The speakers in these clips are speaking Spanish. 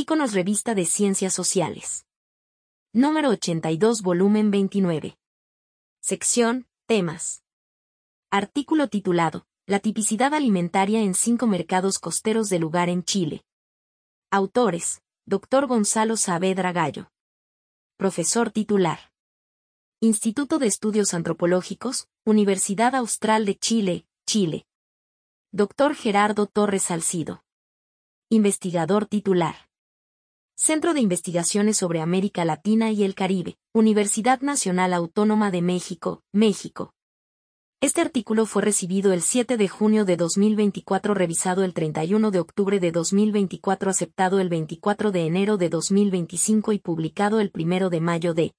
Iconos Revista de Ciencias Sociales. Número 82, volumen 29. Sección, temas. Artículo titulado, La tipicidad alimentaria en 5 mercados costeros de lugar en Chile. Autores, Dr. Gonzalo Saavedra Gallo. Profesor titular. Instituto de Estudios Antropológicos, Universidad Austral de Chile, Chile. Dr. Gerardo Torres Salcido. Investigador titular. Centro de Investigaciones sobre América Latina y el Caribe, Universidad Nacional Autónoma de México, México. Este artículo fue recibido el 7 de junio de 2024, revisado el 31 de octubre de 2024, aceptado el 24 de enero de 2025 y publicado el 1 de mayo de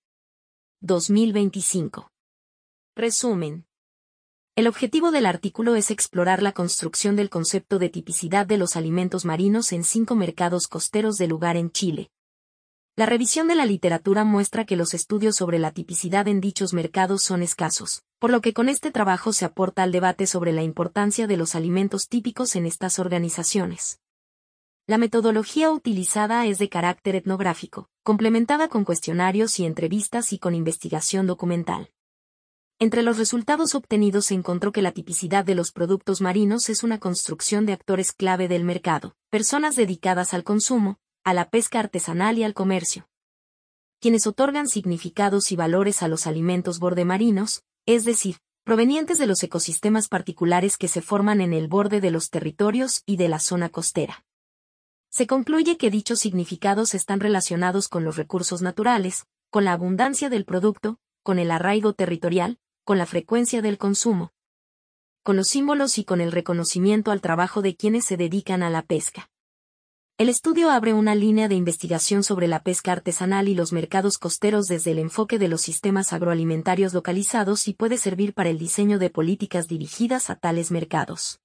2025. Resumen. El objetivo del artículo es explorar la construcción del concepto de tipicidad de los alimentos marinos en 5 mercados costeros de lugar en Chile. La revisión de la literatura muestra que los estudios sobre la tipicidad en dichos mercados son escasos, por lo que con este trabajo se aporta al debate sobre la importancia de los alimentos típicos en estas organizaciones. La metodología utilizada es de carácter etnográfico, complementada con cuestionarios y entrevistas y con investigación documental. Entre los resultados obtenidos se encontró que la tipicidad de los productos marinos es una construcción de actores clave del mercado, personas dedicadas al consumo, a la pesca artesanal y al comercio, quienes otorgan significados y valores a los alimentos bordemarinos, es decir, provenientes de los ecosistemas particulares que se forman en el borde de los territorios y de la zona costera. Se concluye que dichos significados están relacionados con los recursos naturales, con la abundancia del producto, con el arraigo territorial, con la frecuencia del consumo, con los símbolos y con el reconocimiento al trabajo de quienes se dedican a la pesca. El estudio abre una línea de investigación sobre la pesca artesanal y los mercados costeros desde el enfoque de los sistemas agroalimentarios localizados y puede servir para el diseño de políticas dirigidas a tales mercados.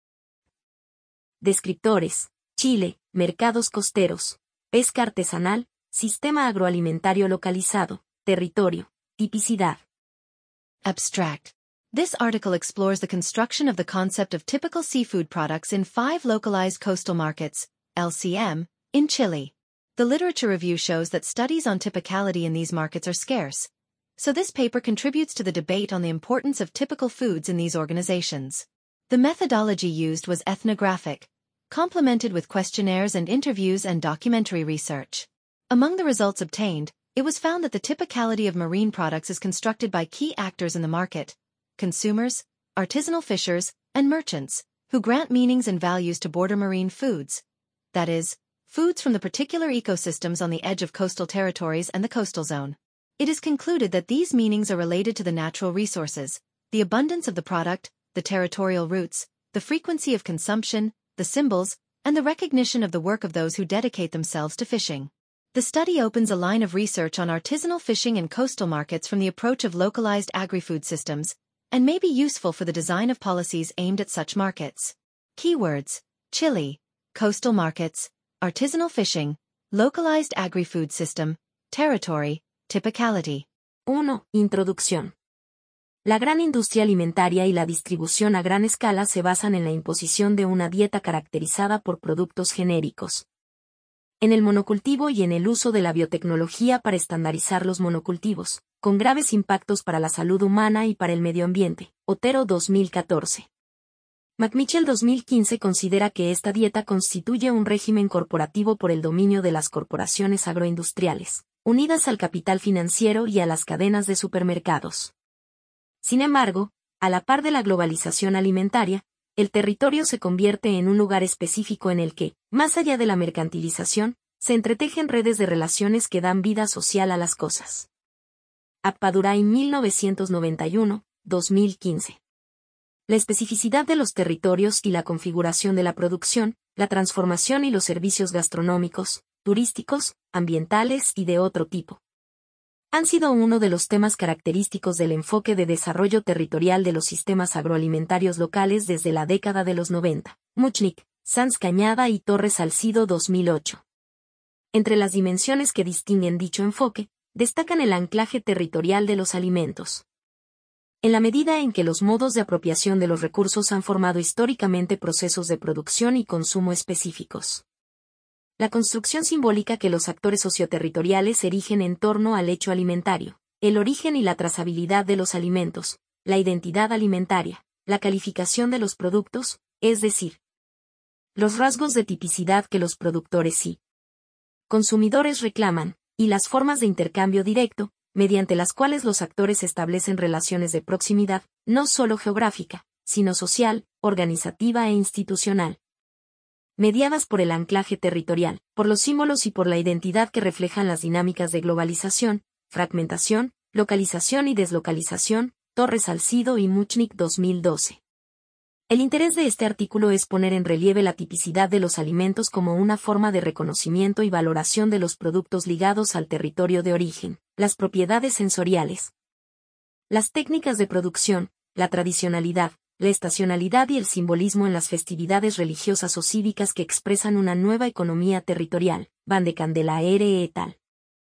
Descriptores: Chile, mercados costeros, pesca artesanal, sistema agroalimentario localizado, territorio, tipicidad. Abstract. This article explores the construction of the concept of typical seafood products in 5 localized coastal markets, LCM, in Chile. The literature review shows that studies on typicality in these markets are scarce, so this paper contributes to the debate on the importance of typical foods in these organizations. The methodology used was ethnographic, complemented with questionnaires and interviews and documentary research. Among the results obtained, it was found that the typicality of marine products is constructed by key actors in the market: consumers, artisanal fishers, and merchants, who grant meanings and values to border marine foods. That is, foods from the particular ecosystems on the edge of coastal territories and the coastal zone. It is concluded that these meanings are related to the natural resources, the abundance of the product, the territorial routes, the frequency of consumption, the symbols, and the recognition of the work of those who dedicate themselves to fishing. The study opens a line of research on artisanal fishing in coastal markets from the approach of localized agri-food systems, and may be useful for the design of policies aimed at such markets. Keywords: Chile, coastal markets, artisanal fishing, localized agri-food system, territory, typicality. 1. Introducción. La gran industria alimentaria y la distribución a gran escala se basan en la imposición de una dieta caracterizada por productos genéricos, en el monocultivo y en el uso de la biotecnología para estandarizar los monocultivos, con graves impactos para la salud humana y para el medio ambiente. Otero 2014. McMichael 2015 considera que esta dieta constituye un régimen corporativo por el dominio de las corporaciones agroindustriales, unidas al capital financiero y a las cadenas de supermercados. Sin embargo, a la par de la globalización alimentaria, el territorio se convierte en un lugar específico en el que, más allá de la mercantilización, se entretejen redes de relaciones que dan vida social a las cosas. Appadurai 1991, 2015. La especificidad de los territorios y la configuración de la producción, la transformación y los servicios gastronómicos, turísticos, ambientales y de otro tipo, han sido uno de los temas característicos del enfoque de desarrollo territorial de los sistemas agroalimentarios locales desde la década de los 90. Muchnik, Sanz Cañada y Torres Salcido 2008. Entre las dimensiones que distinguen dicho enfoque, destacan el anclaje territorial de los alimentos. En la medida en que los modos de apropiación de los recursos han formado históricamente procesos de producción y consumo específicos. La construcción simbólica que los actores socioterritoriales erigen en torno al hecho alimentario, el origen y la trazabilidad de los alimentos, la identidad alimentaria, la calificación de los productos, es decir, los rasgos de tipicidad que los productores y consumidores reclaman, y las formas de intercambio directo, mediante las cuales los actores establecen relaciones de proximidad, no solo geográfica, sino social, organizativa e institucional. Mediadas por el anclaje territorial, por los símbolos y por la identidad que reflejan las dinámicas de globalización, fragmentación, localización y deslocalización, Torres Salcido y Muchnik 2012. El interés de este artículo es poner en relieve la tipicidad de los alimentos como una forma de reconocimiento y valoración de los productos ligados al territorio de origen, las propiedades sensoriales, las técnicas de producción, la tradicionalidad, la estacionalidad y el simbolismo en las festividades religiosas o cívicas que expresan una nueva economía territorial. Van de Candela et al.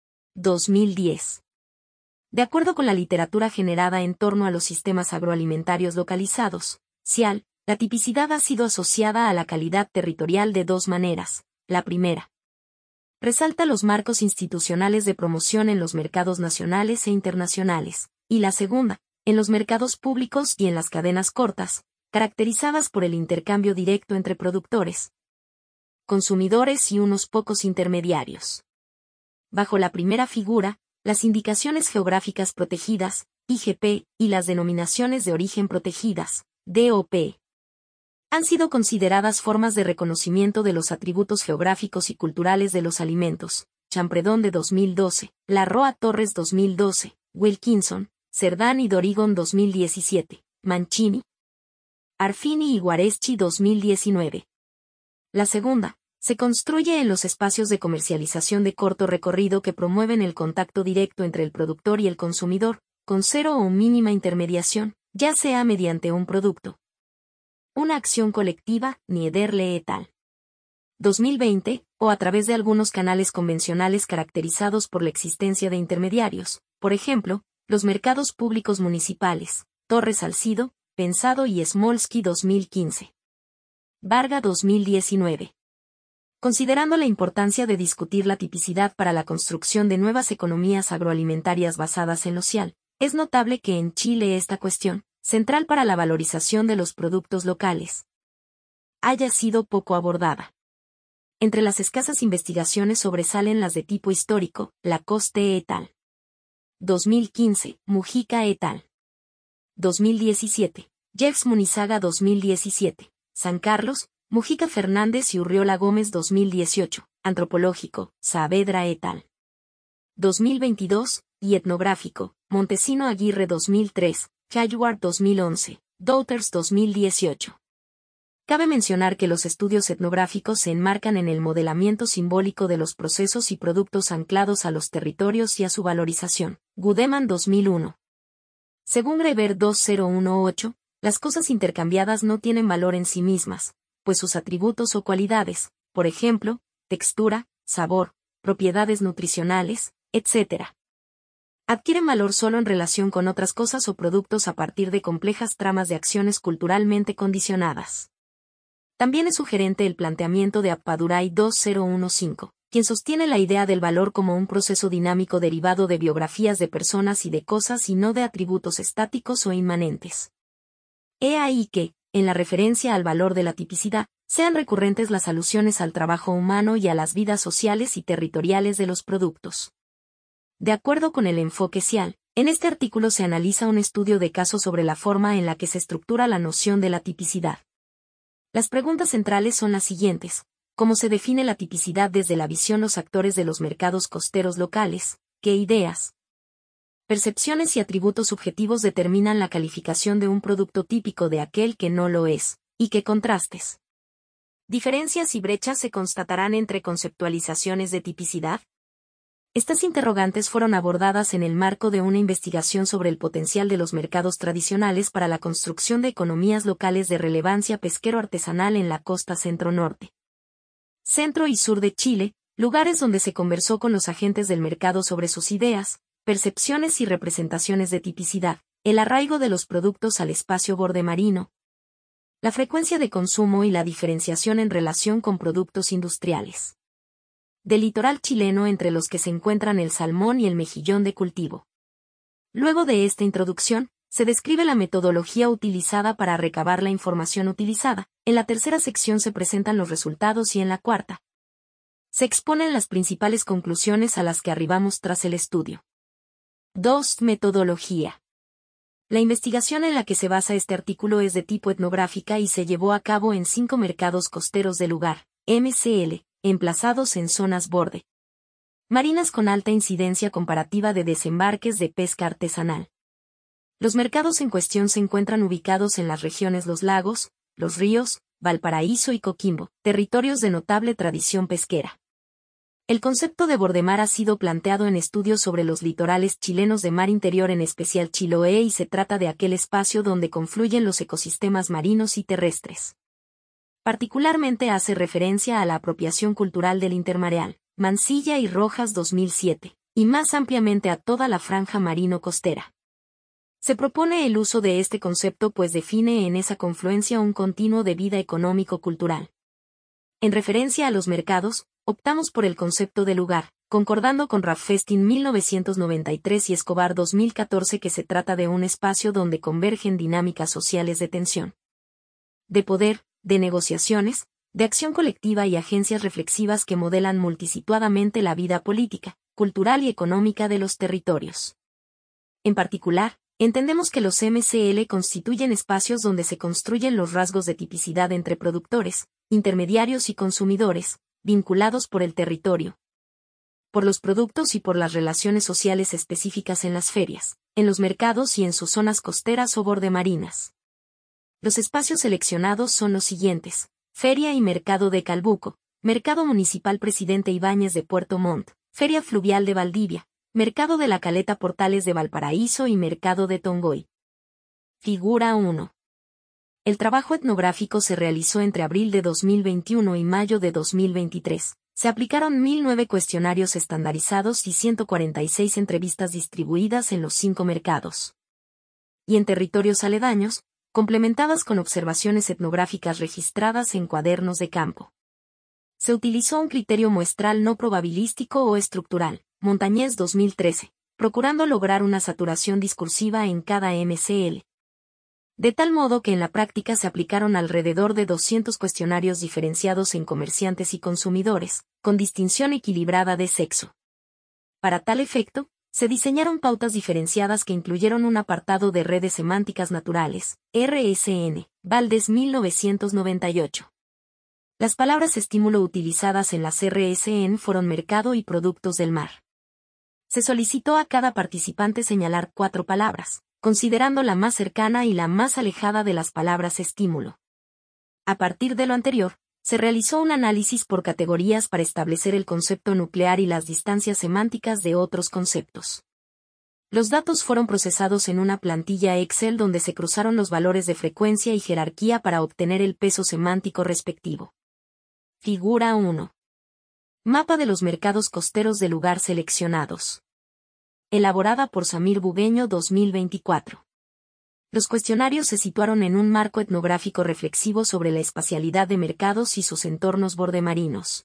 2010. De acuerdo con la literatura generada en torno a los sistemas agroalimentarios localizados, CIAL, la tipicidad ha sido asociada a la calidad territorial de dos maneras. La primera, resalta los marcos institucionales de promoción en los mercados nacionales e internacionales, y la segunda, en los mercados públicos y en las cadenas cortas, caracterizadas por el intercambio directo entre productores, consumidores y unos pocos intermediarios. Bajo la primera figura, las indicaciones geográficas protegidas, IGP, y las denominaciones de origen protegidas, DOP, han sido consideradas formas de reconocimiento de los atributos geográficos y culturales de los alimentos. Champredón de 2012, La Roa Torres 2012, Wilkinson, Cerdán y Dorigon 2017, Mancini, Arfini y Guareschi 2019. La segunda, se construye en los espacios de comercialización de corto recorrido que promueven el contacto directo entre el productor y el consumidor, con cero o mínima intermediación, ya sea mediante un producto, una acción colectiva, Niederle et al. 2020, o a través de algunos canales convencionales caracterizados por la existencia de intermediarios, por ejemplo, los mercados públicos municipales, Torres Salcido, Pensado y Smolsky 2015. Varga 2019. Considerando la importancia de discutir la tipicidad para la construcción de nuevas economías agroalimentarias basadas en lo social, es notable que en Chile esta cuestión, central para la valorización de los productos locales, haya sido poco abordada. Entre las escasas investigaciones sobresalen las de tipo histórico, Lacoste et al. 2015, Mujica et al. 2017, Jeffs Munizaga 2017, San Carlos, Mujica Fernández y Urriola Gómez 2018, Antropológico, Saavedra et al. 2022, y Etnográfico, Montesino Aguirre 2003, Hayward 2011, Douters 2018. Cabe mencionar que los estudios etnográficos se enmarcan en el modelamiento simbólico de los procesos y productos anclados a los territorios y a su valorización. Gudeman 2001. Según Greber 2018, las cosas intercambiadas no tienen valor en sí mismas, pues sus atributos o cualidades, por ejemplo, textura, sabor, propiedades nutricionales, etc., adquieren valor solo en relación con otras cosas o productos a partir de complejas tramas de acciones culturalmente condicionadas. También es sugerente el planteamiento de Appadurai 2015, quien sostiene la idea del valor como un proceso dinámico derivado de biografías de personas y de cosas y no de atributos estáticos o inmanentes. He ahí que, en la referencia al valor de la tipicidad, sean recurrentes las alusiones al trabajo humano y a las vidas sociales y territoriales de los productos. De acuerdo con el enfoque CIAL, en este artículo se analiza un estudio de caso sobre la forma en la que se estructura la noción de la tipicidad. Las preguntas centrales son las siguientes: ¿cómo se define la tipicidad desde la visión los actores de los mercados costeros locales? ¿Qué ideas, percepciones y atributos subjetivos determinan la calificación de un producto típico de aquel que no lo es? ¿Y qué contrastes, diferencias y brechas se constatarán entre conceptualizaciones de tipicidad? Estas interrogantes fueron abordadas en el marco de una investigación sobre el potencial de los mercados tradicionales para la construcción de economías locales de relevancia pesquero-artesanal en la costa centro-norte, centro y sur de Chile, lugares donde se conversó con los agentes del mercado sobre sus ideas, percepciones y representaciones de tipicidad, el arraigo de los productos al espacio borde marino, la frecuencia de consumo y la diferenciación en relación con productos industriales. del litoral chileno, entre los que se encuentran el salmón y el mejillón de cultivo. Luego de esta introducción, se describe la metodología utilizada para recabar la información utilizada. En la tercera sección se presentan los resultados y en la cuarta se exponen las principales conclusiones a las que arribamos tras el estudio. 2. Metodología. La investigación en la que se basa este artículo es de tipo etnográfica y se llevó a cabo en 5 mercados costeros del lugar, MCL, emplazados en zonas borde marinas con alta incidencia comparativa de desembarques de pesca artesanal. Los mercados en cuestión se encuentran ubicados en las regiones Los Lagos, Los Ríos, Valparaíso y Coquimbo, territorios de notable tradición pesquera. El concepto de bordemar ha sido planteado en estudios sobre los litorales chilenos de mar interior, en especial Chiloé, y se trata de aquel espacio donde confluyen los ecosistemas marinos y terrestres. Particularmente hace referencia a la apropiación cultural del intermareal, Mansilla y Rojas 2007, y más ampliamente a toda la franja marino-costera. Se propone el uso de este concepto pues define en esa confluencia un continuo de vida económico-cultural. En referencia a los mercados, optamos por el concepto de lugar, concordando con Raffestin 1993 y Escobar 2014, que se trata de un espacio donde convergen dinámicas sociales de tensión, de poder, de negociaciones, de acción colectiva y agencias reflexivas que modelan multisituadamente la vida política, cultural y económica de los territorios. En particular, entendemos que los MCL constituyen espacios donde se construyen los rasgos de tipicidad entre productores, intermediarios y consumidores, vinculados por el territorio, por los productos y por las relaciones sociales específicas en las ferias, en los mercados y en sus zonas costeras o bordemarinas. Los espacios seleccionados son los siguientes: Feria y Mercado de Calbuco, Mercado Municipal Presidente Ibáñez de Puerto Montt, Feria Fluvial de Valdivia, Mercado de la Caleta Portales de Valparaíso y Mercado de Tongoy. Figura 1. El trabajo etnográfico se realizó entre abril de 2021 y mayo de 2023. Se aplicaron 1009 cuestionarios estandarizados y 146 entrevistas distribuidas en los 5 mercados y en territorios aledaños, complementadas con observaciones etnográficas registradas en cuadernos de campo. Se utilizó un criterio muestral no probabilístico o estructural, Montañés 2013, procurando lograr una saturación discursiva en cada MCL. De tal modo que en la práctica se aplicaron alrededor de 200 cuestionarios diferenciados en comerciantes y consumidores, con distinción equilibrada de sexo. Para tal efecto, se diseñaron pautas diferenciadas que incluyeron un apartado de redes semánticas naturales, RSN, Valdés 1998. Las palabras estímulo utilizadas en las RSN fueron mercado y productos del mar. Se solicitó a cada participante señalar 4 palabras, considerando la más cercana y la más alejada de las palabras estímulo. A partir de lo anterior, se realizó un análisis por categorías para establecer el concepto nuclear y las distancias semánticas de otros conceptos. Los datos fueron procesados en una plantilla Excel donde se cruzaron los valores de frecuencia y jerarquía para obtener el peso semántico respectivo. Figura 1. Mapa de los mercados costeros de lugar seleccionados. Elaborada por Samir Bugueño 2024. Los cuestionarios se situaron en un marco etnográfico reflexivo sobre la espacialidad de mercados y sus entornos bordemarinos.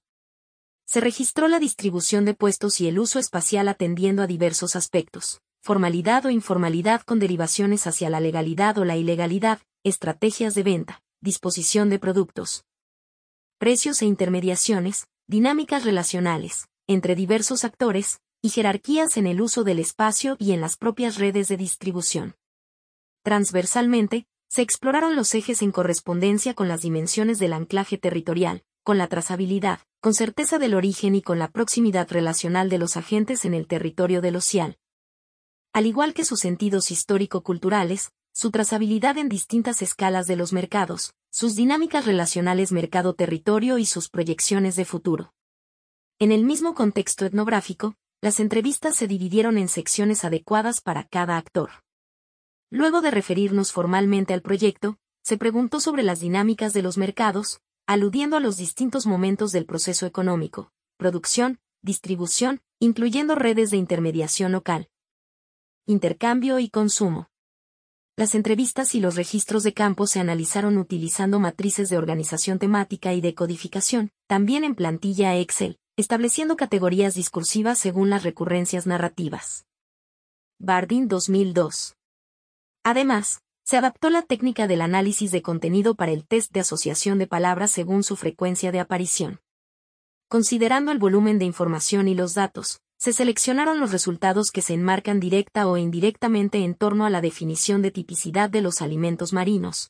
Se registró la distribución de puestos y el uso espacial atendiendo a diversos aspectos: formalidad o informalidad con derivaciones hacia la legalidad o la ilegalidad, estrategias de venta, disposición de productos, precios e intermediaciones, dinámicas relacionales, entre diversos actores, y jerarquías en el uso del espacio y en las propias redes de distribución. Transversalmente, se exploraron los ejes en correspondencia con las dimensiones del anclaje territorial, con la trazabilidad, con certeza del origen y con la proximidad relacional de los agentes en el territorio del OCIAL. Al igual que sus sentidos histórico-culturales, su trazabilidad en distintas escalas de los mercados, sus dinámicas relacionales mercado-territorio y sus proyecciones de futuro. En el mismo contexto etnográfico, las entrevistas se dividieron en secciones adecuadas para cada actor. Luego de referirnos formalmente al proyecto, se preguntó sobre las dinámicas de los mercados, aludiendo a los distintos momentos del proceso económico: producción, distribución, incluyendo redes de intermediación local, intercambio y consumo. Las entrevistas y los registros de campo se analizaron utilizando matrices de organización temática y de codificación, también en plantilla Excel, estableciendo categorías discursivas según las recurrencias narrativas. Bardeen 2002. Además, se adaptó la técnica del análisis de contenido para el test de asociación de palabras según su frecuencia de aparición. Considerando el volumen de información y los datos, se seleccionaron los resultados que se enmarcan directa o indirectamente en torno a la definición de tipicidad de los alimentos marinos,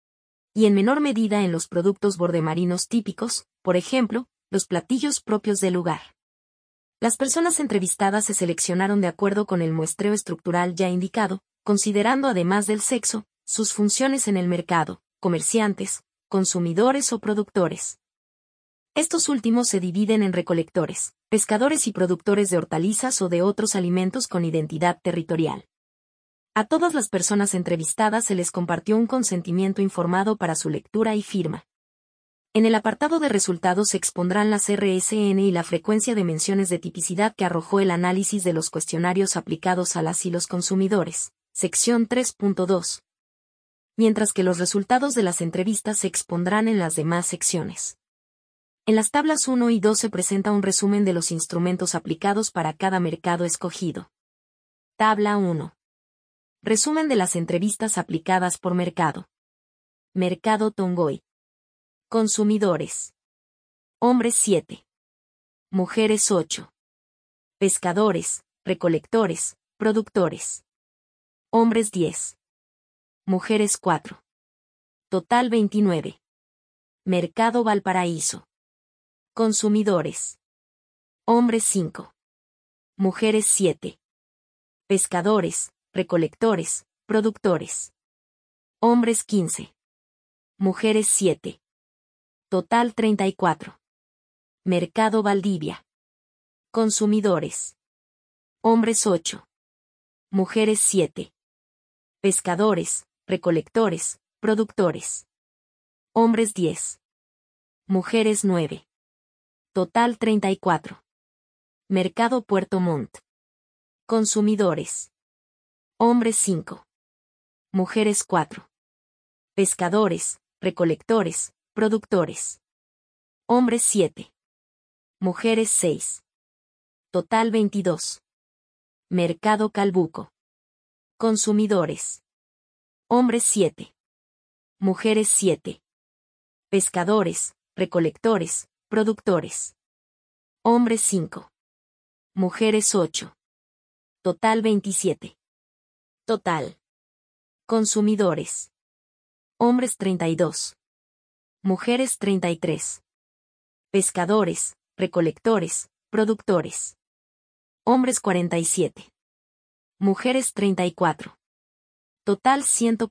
y en menor medida en los productos bordemarinos típicos, por ejemplo, los platillos propios del lugar. Las personas entrevistadas se seleccionaron de acuerdo con el muestreo estructural ya indicado, considerando además del sexo, sus funciones en el mercado, comerciantes, consumidores o productores. Estos últimos se dividen en recolectores, pescadores y productores de hortalizas o de otros alimentos con identidad territorial. A todas las personas entrevistadas se les compartió un consentimiento informado para su lectura y firma. En el apartado de resultados se expondrán las RSN y la frecuencia de menciones de tipicidad que arrojó el análisis de los cuestionarios aplicados a las y los consumidores, sección 3.2. Mientras que los resultados de las entrevistas se expondrán en las demás secciones. En las tablas 1 y 2 se presenta un resumen de los instrumentos aplicados para cada mercado escogido. Tabla 1. Resumen de las entrevistas aplicadas por mercado. Mercado Tongoy. Consumidores. Hombres 7. Mujeres 8. Pescadores, recolectores, productores. Hombres 10. Mujeres 4. Total 29. Mercado Valparaíso. Consumidores. Hombres 5. Mujeres 7. Pescadores, recolectores, productores. Hombres 15. Mujeres 7. Total 34. Mercado Valdivia. Consumidores. Hombres 8. Mujeres 7. Pescadores, recolectores, productores. Hombres 10. Mujeres 9. Total 34. Mercado Puerto Montt. Consumidores. Hombres 5. Mujeres 4. Pescadores, recolectores, productores. Hombres 7. Mujeres 6. Total 22. Mercado Calbuco. Consumidores. Hombres 7. Mujeres 7. Pescadores, recolectores, productores. Hombres 5. Mujeres 8. Total 27. Total. Consumidores. Hombres 32. Mujeres 33. Pescadores, recolectores, productores. Hombres 47. Mujeres 34. Total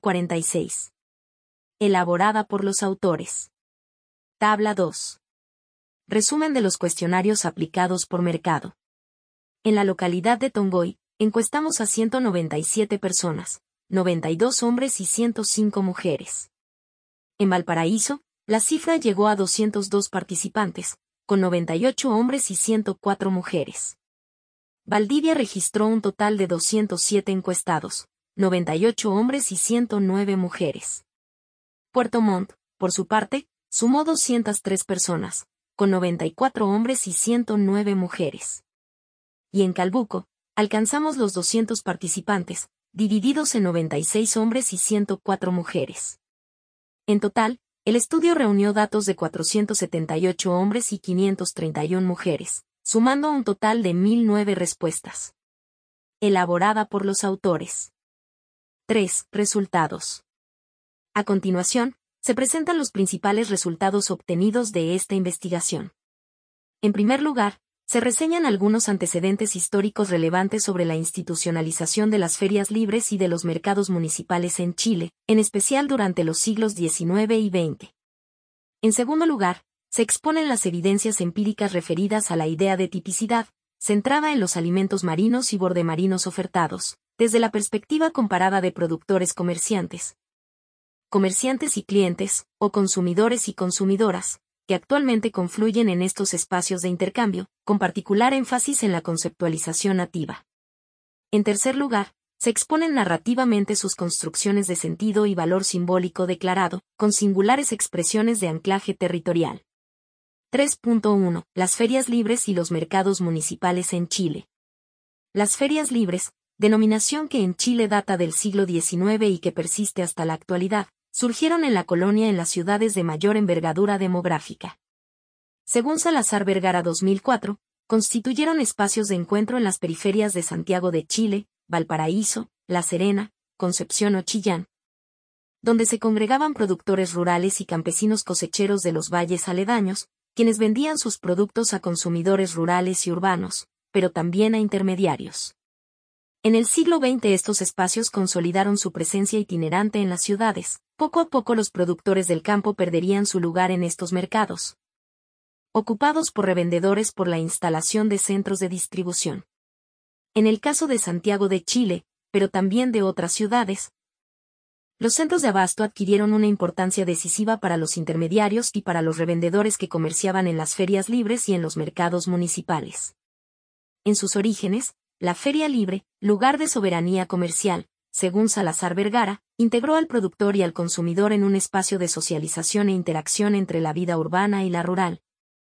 146. Elaborada por los autores. Tabla 2. Resumen de los cuestionarios aplicados por mercado. En la localidad de Tongoy, encuestamos a 197 personas, 92 hombres y 105 mujeres. En Valparaíso, la cifra llegó a 202 participantes, con 98 hombres y 104 mujeres. Valdivia registró un total de 207 encuestados, 98 hombres y 109 mujeres. Puerto Montt, por su parte, sumó 203 personas, con 94 hombres y 109 mujeres. Y en Calbuco, alcanzamos los 200 participantes, divididos en 96 hombres y 104 mujeres. En total, el estudio reunió datos de 478 hombres y 531 mujeres, sumando un total de 1009 respuestas. Elaborada por los autores. 3. Resultados. A continuación, se presentan los principales resultados obtenidos de esta investigación. En primer lugar, se reseñan algunos antecedentes históricos relevantes sobre la institucionalización de las ferias libres y de los mercados municipales en Chile, en especial durante los siglos XIX y XX. En segundo lugar, se exponen las evidencias empíricas referidas a la idea de tipicidad, centrada en los alimentos marinos y bordemarinos ofertados, desde la perspectiva comparada de productores comerciantes y clientes, o consumidores y consumidoras, que actualmente confluyen en estos espacios de intercambio, con particular énfasis en la conceptualización nativa. En tercer lugar, se exponen narrativamente sus construcciones de sentido y valor simbólico declarado, con singulares expresiones de anclaje territorial. 3.1. Las ferias libres y los mercados municipales en Chile. Las ferias libres, denominación que en Chile data del siglo XIX y que persiste hasta la actualidad, surgieron en la colonia en las ciudades de mayor envergadura demográfica. Según Salazar Vergara 2004, constituyeron espacios de encuentro en las periferias de Santiago de Chile, Valparaíso, La Serena, Concepción o Chillán, donde se congregaban productores rurales y campesinos cosecheros de los valles aledaños, quienes vendían sus productos a consumidores rurales y urbanos, pero también a intermediarios. En el siglo XX estos espacios consolidaron su presencia itinerante en las ciudades. Poco a poco los productores del campo perderían su lugar en estos mercados, ocupados por revendedores por la instalación de centros de distribución. En el caso de Santiago de Chile, pero también de otras ciudades, los centros de abasto adquirieron una importancia decisiva para los intermediarios y para los revendedores que comerciaban en las ferias libres y en los mercados municipales. En sus orígenes, la feria libre, lugar de soberanía comercial, según Salazar Vergara, integró al productor y al consumidor en un espacio de socialización e interacción entre la vida urbana y la rural.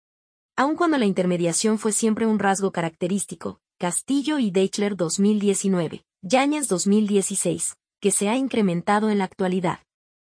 Aun cuando la intermediación fue siempre un rasgo característico, Castillo y Deichler 2019, Yáñez 2016, que se ha incrementado en la actualidad.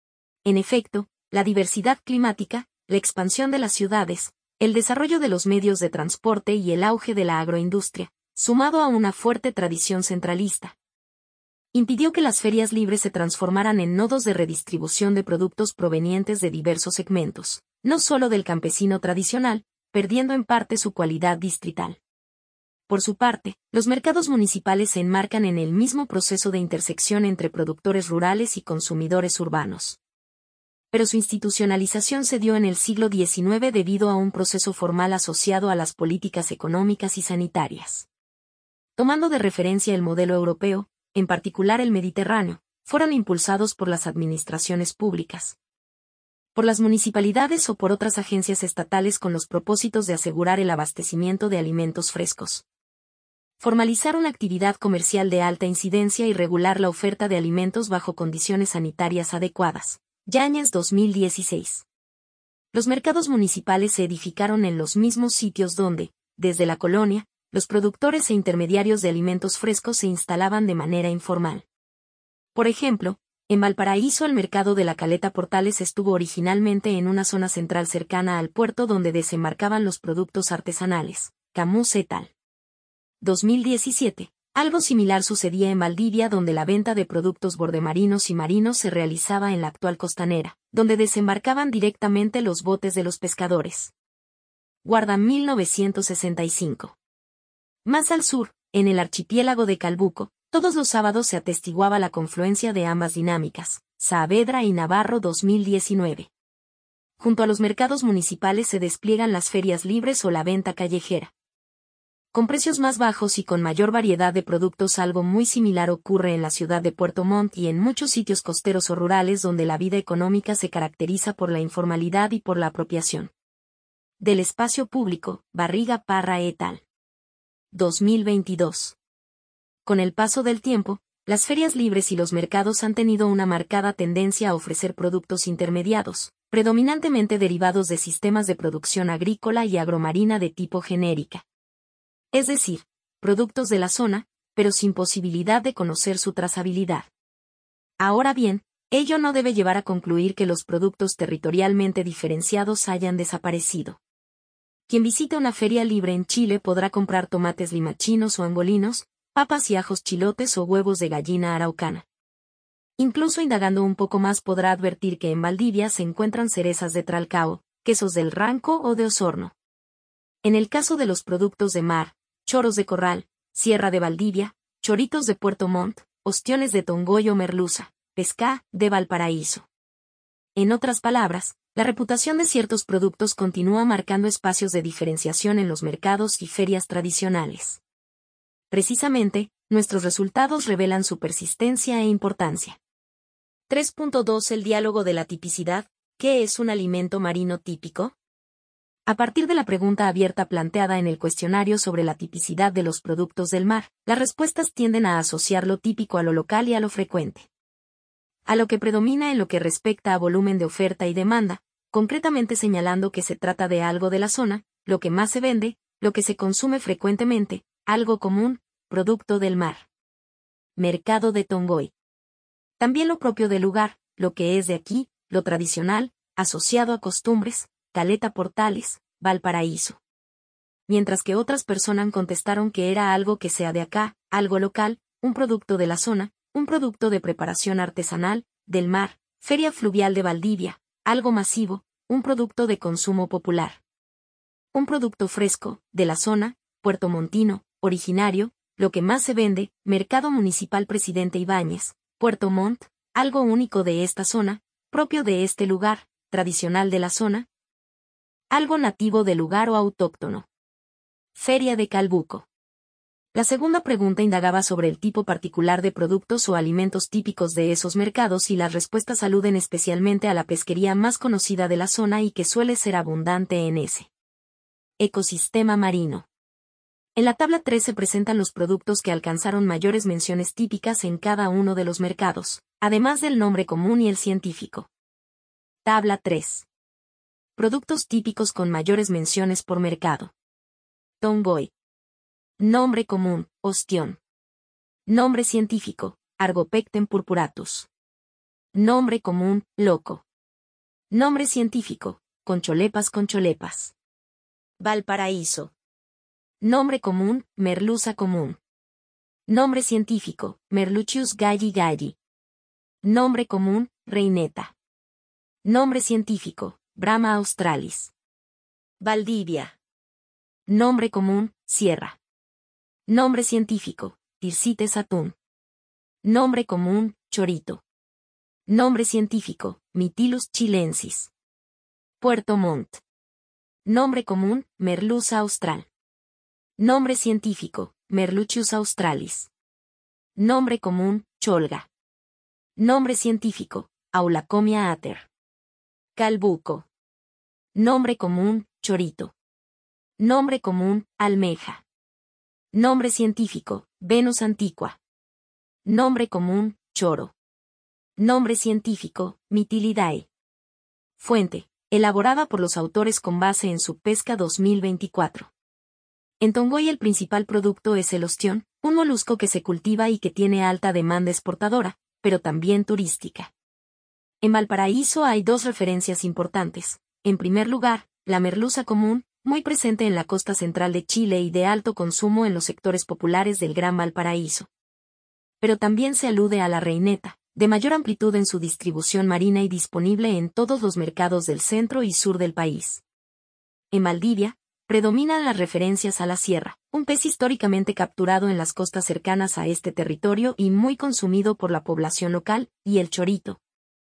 En efecto, la diversidad climática, la expansión de las ciudades, el desarrollo de los medios de transporte y el auge de la agroindustria, sumado a una fuerte tradición centralista, impidió que las ferias libres se transformaran en nodos de redistribución de productos provenientes de diversos segmentos, no solo del campesino tradicional, perdiendo en parte su cualidad distrital. Por su parte, los mercados municipales se enmarcan en el mismo proceso de intersección entre productores rurales y consumidores urbanos. Pero su institucionalización se dio en el siglo XIX debido a un proceso formal asociado a las políticas económicas y sanitarias. Tomando de referencia el modelo europeo, en particular el mediterráneo, fueron impulsados por las administraciones públicas, por las municipalidades o por otras agencias estatales con los propósitos de asegurar el abastecimiento de alimentos frescos, formalizar una actividad comercial de alta incidencia y regular la oferta de alimentos bajo condiciones sanitarias adecuadas. Yáñez 2016. Los mercados municipales se edificaron en los mismos sitios donde, desde la colonia, los productores e intermediarios de alimentos frescos se instalaban de manera informal. Por ejemplo, en Valparaíso el mercado de la Caleta Portales estuvo originalmente en una zona central cercana al puerto donde desembarcaban los productos artesanales. Camus et al. 2017. Algo similar sucedía en Valdivia donde la venta de productos bordemarinos y marinos se realizaba en la actual costanera, donde desembarcaban directamente los botes de los pescadores. Guarda 1965. Más al sur, en el archipiélago de Calbuco, todos los sábados se atestiguaba la confluencia de ambas dinámicas. Saavedra y Navarro 2019. Junto a los mercados municipales se despliegan las ferias libres o la venta callejera. Con precios más bajos y con mayor variedad de productos, algo muy similar ocurre en la ciudad de Puerto Montt y en muchos sitios costeros o rurales donde la vida económica se caracteriza por la informalidad y por la apropiación del espacio público. Barriga Parra et al. 2022. Con el paso del tiempo, las ferias libres y los mercados han tenido una marcada tendencia a ofrecer productos intermediados, predominantemente derivados de sistemas de producción agrícola y agromarina de tipo genérica. Es decir, productos de la zona, pero sin posibilidad de conocer su trazabilidad. Ahora bien, ello no debe llevar a concluir que los productos territorialmente diferenciados hayan desaparecido. Quien visite una feria libre en Chile podrá comprar tomates limachinos o angolinos, papas y ajos chilotes o huevos de gallina araucana. Incluso indagando un poco más podrá advertir que en Valdivia se encuentran cerezas de Tralcao, quesos del Ranco o de Osorno. En el caso de los productos de mar, choros de Corral, Sierra de Valdivia, choritos de Puerto Montt, ostiones de Tongoy o merluza, pesca de Valparaíso. En otras palabras, la reputación de ciertos productos continúa marcando espacios de diferenciación en los mercados y ferias tradicionales. Precisamente, nuestros resultados revelan su persistencia e importancia. 3.2 El diálogo de la tipicidad. ¿Qué es un alimento marino típico? A partir de la pregunta abierta planteada en el cuestionario sobre la tipicidad de los productos del mar, las respuestas tienden a asociar lo típico a lo local y a lo frecuente. A lo que predomina en lo que respecta a volumen de oferta y demanda, concretamente señalando que se trata de algo de la zona, lo que más se vende, lo que se consume frecuentemente, algo común, producto del mar. Mercado de Tongoy. También lo propio del lugar, lo que es de aquí, lo tradicional, asociado a costumbres, Caleta Portales, Valparaíso. Mientras que otras personas contestaron que era algo que sea de acá, algo local, un producto de la zona, un producto de preparación artesanal, del mar, feria fluvial de Valdivia, algo masivo, un producto de consumo popular. Un producto fresco, de la zona, puertomontino, originario, lo que más se vende, Mercado Municipal Presidente Ibáñez, Puerto Montt, algo único de esta zona, propio de este lugar, tradicional de la zona. Algo nativo del lugar o autóctono. Feria de Calbuco. La segunda pregunta indagaba sobre el tipo particular de productos o alimentos típicos de esos mercados y las respuestas aluden especialmente a la pesquería más conocida de la zona y que suele ser abundante en ese ecosistema marino. En la tabla 3 se presentan los productos que alcanzaron mayores menciones típicas en cada uno de los mercados, además del nombre común y el científico. Tabla 3. Productos típicos con mayores menciones por mercado. Tongoy. Nombre común, ostión. Nombre científico, Argopecten purpuratus. Nombre común, loco. Nombre científico, Concholepas concholepas. Valparaíso. Nombre común, Merluza común. Nombre científico, Merluccius galli galli. Nombre común, reineta. Nombre científico, Brahma australis. Valdivia. Nombre común, sierra. Nombre científico, Tirsites atún. Nombre común, chorito. Nombre científico, Mytilus chilensis. Puerto Montt. Nombre común, Merluza austral. Nombre científico, Merluccius australis. Nombre común, cholga. Nombre científico, Aulacomia ater. Calbuco. Nombre común, chorito. Nombre común, almeja. Nombre científico, Venus antiqua. Nombre común, choro. Nombre científico, Mytilidae. Fuente, elaborada por los autores con base en su pesca 2024. En Tongoy el principal producto es el ostión, un molusco que se cultiva y que tiene alta demanda exportadora, pero también turística. En Valparaíso hay dos referencias importantes. En primer lugar, la merluza común, muy presente en la costa central de Chile y de alto consumo en los sectores populares del Gran Valparaíso. Pero también se alude a la reineta, de mayor amplitud en su distribución marina y disponible en todos los mercados del centro y sur del país. En Valdivia, predominan las referencias a la sierra, un pez históricamente capturado en las costas cercanas a este territorio y muy consumido por la población local, y el chorito.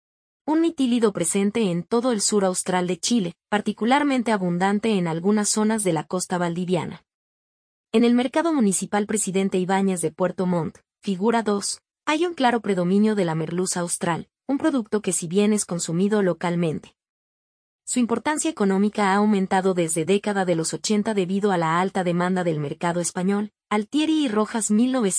Un mitílido presente en todo el sur austral de Chile, particularmente abundante en algunas zonas de la costa valdiviana. En el Mercado Municipal Presidente Ibáñez de Puerto Montt, figura 2, hay un claro predominio de la merluza austral, un producto que si bien es consumido localmente, su importancia económica ha aumentado desde década de los 80 debido a la alta demanda del mercado español, Altieri y Rojas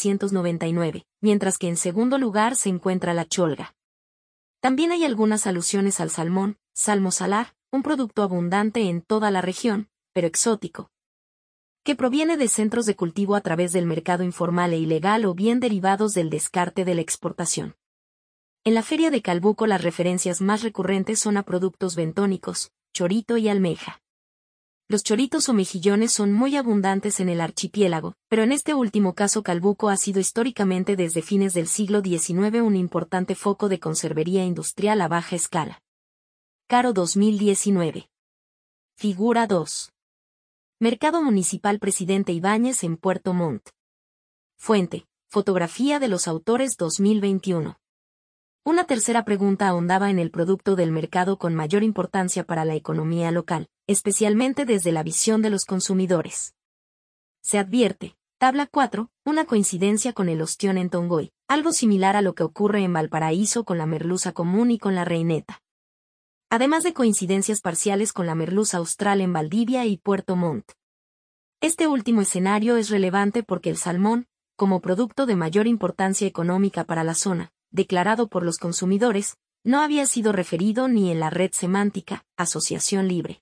1999, mientras que en segundo lugar se encuentra la cholga. También hay algunas alusiones al salmón, salmo salar, un producto abundante en toda la región, pero exótico, que proviene de centros de cultivo a través del mercado informal e ilegal o bien derivados del descarte de la exportación. En la feria de Calbuco las referencias más recurrentes son a productos bentónicos, chorito y almeja. Los choritos o mejillones son muy abundantes en el archipiélago, pero en este último caso Calbuco ha sido históricamente desde fines del siglo XIX un importante foco de conservería industrial a baja escala. Caro 2019. Figura 2. Mercado Municipal Presidente Ibáñez en Puerto Montt. Fuente, fotografía de los autores 2021. Una tercera pregunta ahondaba en el producto del mercado con mayor importancia para la economía local, especialmente desde la visión de los consumidores. Se advierte, tabla 4, una coincidencia con el ostión en Tongoy, algo similar a lo que ocurre en Valparaíso con la merluza común y con la reineta. Además de coincidencias parciales con la merluza austral en Valdivia y Puerto Montt. Este último escenario es relevante porque el salmón, como producto de mayor importancia económica para la zona, declarado por los consumidores, no había sido referido ni en la red semántica, asociación libre,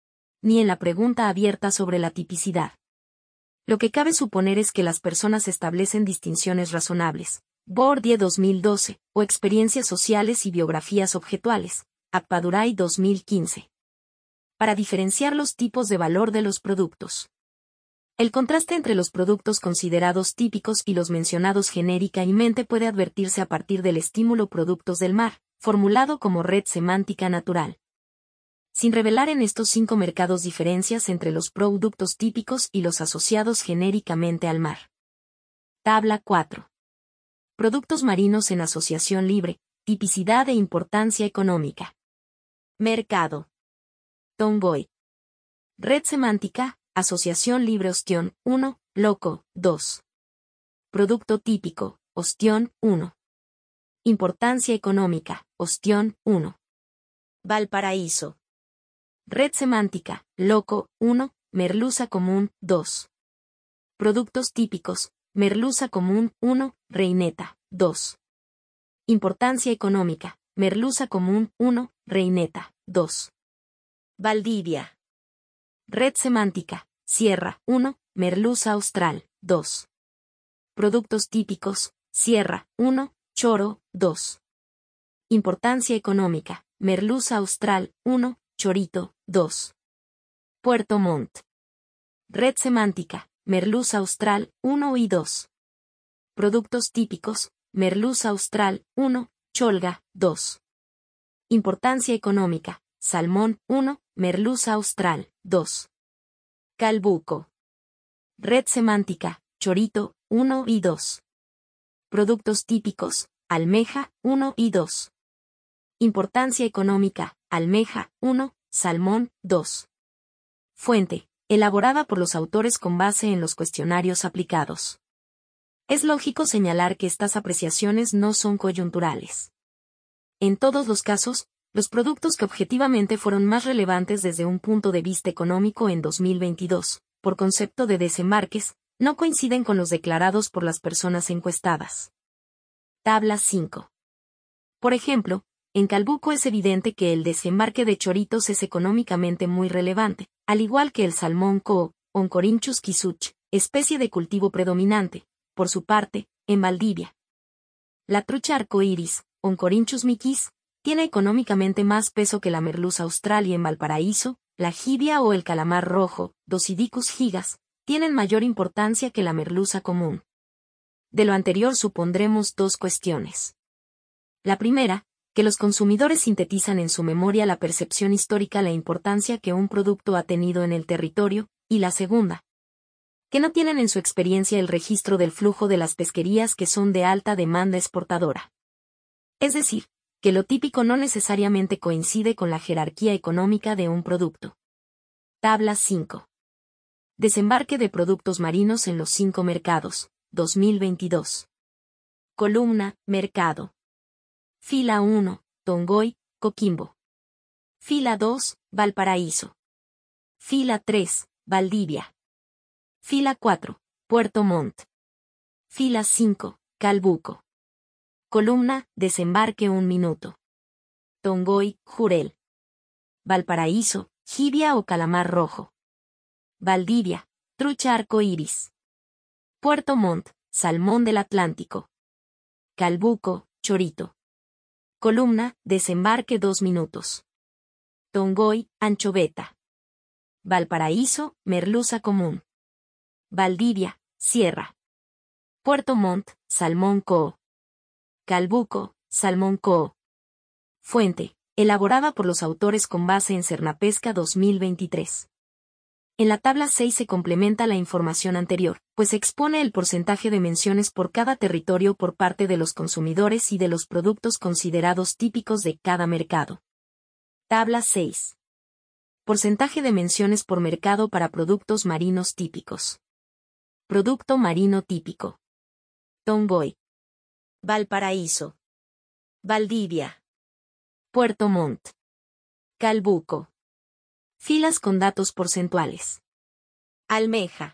ni en la pregunta abierta sobre la tipicidad. Lo que cabe suponer es que las personas establecen distinciones razonables, Bourdieu 2012, o experiencias sociales y biografías objetuales, Appadurai 2015. Para diferenciar los tipos de valor de los productos. El contraste entre los productos considerados típicos y los mencionados genéricamente puede advertirse a partir del estímulo productos del mar, formulado como red semántica natural. Sin revelar en estos 5 mercados diferencias entre los productos típicos y los asociados genéricamente al mar. Tabla 4. Productos marinos en asociación libre, tipicidad e importancia económica. Mercado. Tongoy. Red semántica, asociación libre ostión, 1, loco, 2. Producto típico, ostión, 1. Importancia económica, ostión, 1. Valparaíso. Red semántica, loco, 1, merluza común, 2. Productos típicos, merluza común, 1, reineta, 2. Importancia económica, merluza común, 1, reineta, 2. Valdivia. Red semántica, sierra, 1, merluza austral, 2. Productos típicos, sierra, 1, choro, 2. Importancia económica, merluza austral, 1, chorito, 2. Puerto Montt. Red semántica, merluza austral, 1 y 2. Productos típicos, merluza austral, 1, cholga, 2. Importancia económica, salmón, 1, merluza austral, 2. Calbuco. Red semántica, chorito, 1 y 2. Productos típicos, almeja, 1 y 2. Importancia económica, almeja, 1, salmón, 2. Fuente, elaborada por los autores con base en los cuestionarios aplicados. Es lógico señalar que estas apreciaciones no son coyunturales. En todos los casos, los productos que objetivamente fueron más relevantes desde un punto de vista económico en 2022, por concepto de desembarques, no coinciden con los declarados por las personas encuestadas. Tabla 5. Por ejemplo, en Calbuco es evidente que el desembarque de choritos es económicamente muy relevante, al igual que el salmón Oncorhynchus kisuch, especie de cultivo predominante. Por su parte, en Valdivia, la trucha arcoíris, Oncorhynchus miquis, tiene económicamente más peso que la merluza austral y en Valparaíso, la jibia o el calamar rojo, Dosidicus gigas, tienen mayor importancia que la merluza común. De lo anterior supondremos 2 cuestiones. La primera, que los consumidores sintetizan en su memoria la percepción histórica la importancia que un producto ha tenido en el territorio, y la segunda, que no tienen en su experiencia el registro del flujo de las pesquerías que son de alta demanda exportadora. Es decir, que lo típico no necesariamente coincide con la jerarquía económica de un producto. Tabla 5. Desembarque de productos marinos en los 5 mercados, 2022. Columna, mercado. Fila 1, Tongoy, Coquimbo. Fila 2, Valparaíso. Fila 3, Valdivia. Fila 4, Puerto Montt. Fila 5, Calbuco. Columna, desembarque 1 minuto. Tongoy, Jurel. Valparaíso, jibia o calamar rojo. Valdivia, trucha arcoíris. Puerto Montt, salmón del Atlántico. Calbuco, chorito. Columna, desembarque 2 minutos. Tongoy, anchoveta. Valparaíso, merluza común. Valdivia, sierra. Puerto Montt, salmón coo. Calbuco, salmón coo. Fuente, elaborada por los autores con base en Cernapesca 2023. En la tabla 6 se complementa la información anterior, pues se expone el porcentaje de menciones por cada territorio por parte de los consumidores y de los productos considerados típicos de cada mercado. Tabla 6. Porcentaje de menciones por mercado para productos marinos típicos. Producto marino típico. Tongoy. Valparaíso. Valdivia. Puerto Montt. Calbuco. Filas con datos porcentuales. Almeja.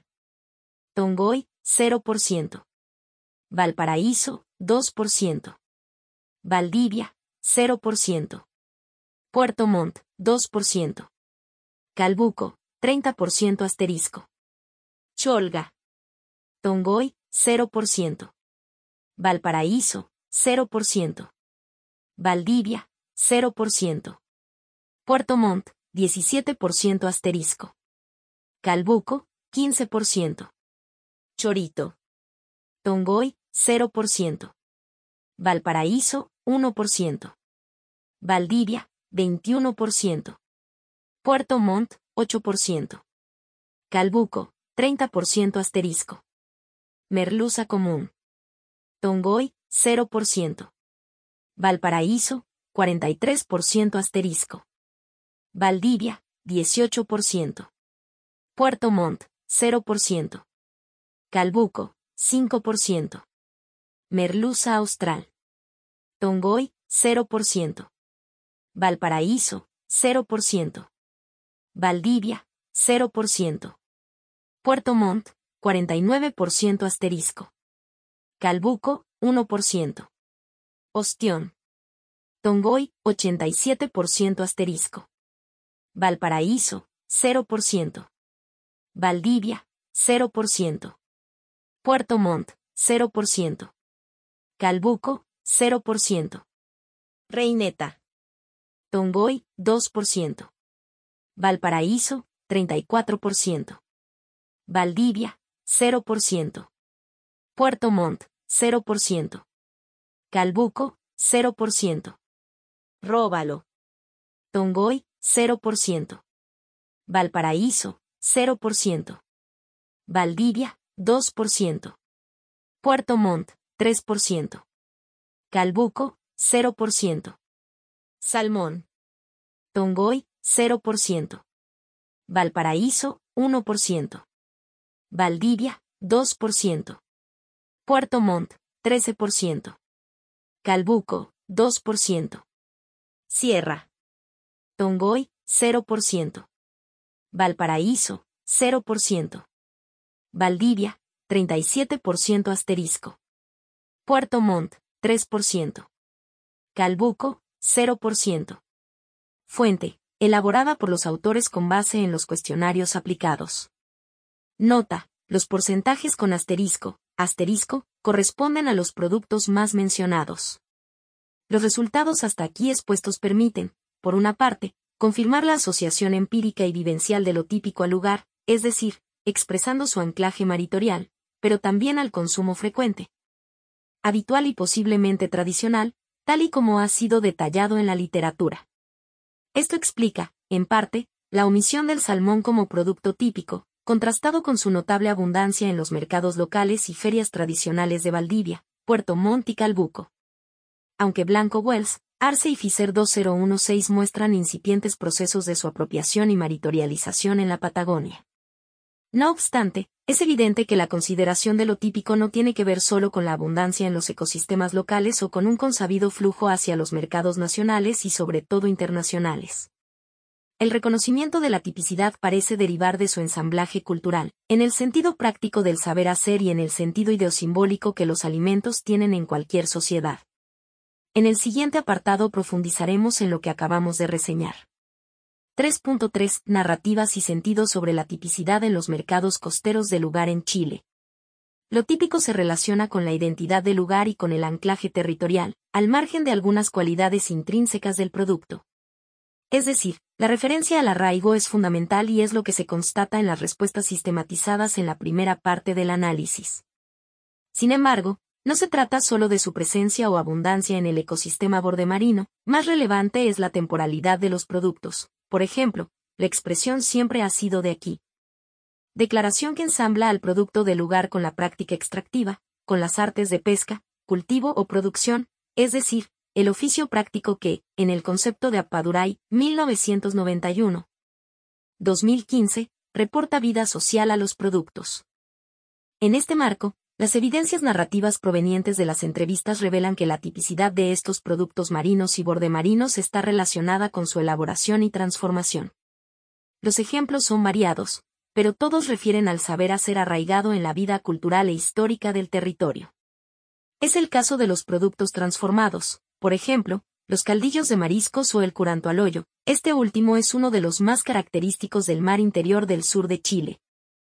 Tongoy, 0%. Valparaíso, 2%. Valdivia, 0%. Puerto Montt, 2%. Calbuco, 30% asterisco. Cholga. Tongoy, 0%. Valparaíso, 0%. Valdivia, 0%. Puerto Montt, 17% asterisco. Calbuco, 15%. Chorito. Tongoy, 0%. Valparaíso, 1%. Valdivia, 21%. Puerto Montt, 8%. Calbuco, 30% asterisco. Merluza común. Tongoy, 0%. Valparaíso, 43% asterisco. Valdivia, 18%. Puerto Montt, 0%. Calbuco, 5%. Merluza austral. Tongoy, 0%. Valparaíso, 0%. Valdivia, 0%. Puerto Montt, 49% asterisco. Calbuco, 1%. Ostión. Tongoy, 87% asterisco. Valparaíso, 0%. Valdivia, 0%. Puerto Montt, 0%. Calbuco, 0%. Reineta. Tongoy, 2%. Valparaíso, 34%. Valdivia, 0%. Puerto Montt, 0%. Calbuco, 0%. Róbalo. Tongoy, 0%. Valparaíso, 0%. Valdivia, 2%. Puerto Montt, 3%. Calbuco, 0%. Salmón. Tongoy, 0%. Valparaíso, 1%. Valdivia, 2%. Puerto Montt, 13%. Calbuco, 2%. Sierra. Tongoy, 0%. Valparaíso, 0%. Valdivia, 37% asterisco. Puerto Montt, 3%. Calbuco, 0%. Fuente, elaborada por los autores con base en los cuestionarios aplicados. Nota, los porcentajes con asterisco, corresponden a los productos más mencionados. Los resultados hasta aquí expuestos permiten, por una parte, confirmar la asociación empírica y vivencial de lo típico al lugar, es decir, expresando su anclaje maritorial, pero también al consumo frecuente, habitual y posiblemente tradicional, tal y como ha sido detallado en la literatura. Esto explica, en parte, la omisión del salmón como producto típico, contrastado con su notable abundancia en los mercados locales y ferias tradicionales de Valdivia, Puerto Montt y Calbuco. Aunque Blanco Wells, Arce y Fischer 2016 muestran incipientes procesos de su apropiación y maritorialización en la Patagonia. No obstante, es evidente que la consideración de lo típico no tiene que ver solo con la abundancia en los ecosistemas locales o con un consabido flujo hacia los mercados nacionales y sobre todo internacionales. El reconocimiento de la tipicidad parece derivar de su ensamblaje cultural, en el sentido práctico del saber hacer y en el sentido ideosimbólico que los alimentos tienen en cualquier sociedad. En el siguiente apartado profundizaremos en lo que acabamos de reseñar. 3.3 Narrativas y sentidos sobre la tipicidad en los mercados costeros del lugar en Chile. Lo típico se relaciona con la identidad del lugar y con el anclaje territorial, al margen de algunas cualidades intrínsecas del producto. Es decir, la referencia al arraigo es fundamental y es lo que se constata en las respuestas sistematizadas en la primera parte del análisis. Sin embargo, no se trata solo de su presencia o abundancia en el ecosistema bordemarino, más relevante es la temporalidad de los productos. Por ejemplo, la expresión siempre ha sido de aquí. Declaración que ensambla al producto del lugar con la práctica extractiva, con las artes de pesca, cultivo o producción, es decir, el oficio práctico que, en el concepto de Appadurai, 1991, 2015, reporta vida social a los productos. En este marco, las evidencias narrativas provenientes de las entrevistas revelan que la tipicidad de estos productos marinos y bordemarinos está relacionada con su elaboración y transformación. Los ejemplos son variados, pero todos refieren al saber hacer arraigado en la vida cultural e histórica del territorio. Es el caso de los productos transformados, por ejemplo, Los caldillos de mariscos o el curanto al hoyo, este último es uno de los más característicos del mar interior del sur de Chile.